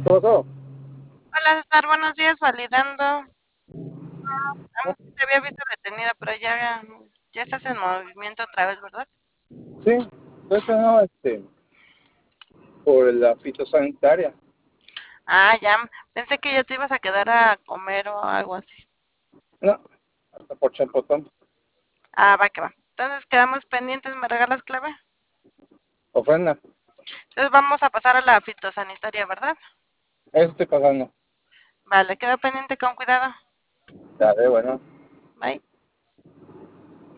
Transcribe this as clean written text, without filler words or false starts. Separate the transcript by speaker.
Speaker 1: pasó?
Speaker 2: Hola César, buenos días, validando.
Speaker 1: ¿No?
Speaker 2: Te había visto detenida, pero ya estás en movimiento otra vez, ¿verdad?
Speaker 1: Sí, no, por la fitosanitaria.
Speaker 2: Ya, pensé que ya te ibas a quedar a comer o algo así.
Speaker 1: No, hasta por champotón.
Speaker 2: Va que va. Entonces quedamos pendientes, ¿me regalas clave?
Speaker 1: Ofrenda,
Speaker 2: Entonces vamos a pasar a la fitosanitaria, ¿verdad?
Speaker 1: eso estoy pagando.
Speaker 2: Vale, queda pendiente con cuidado.
Speaker 1: Ya, bueno.
Speaker 2: Bye.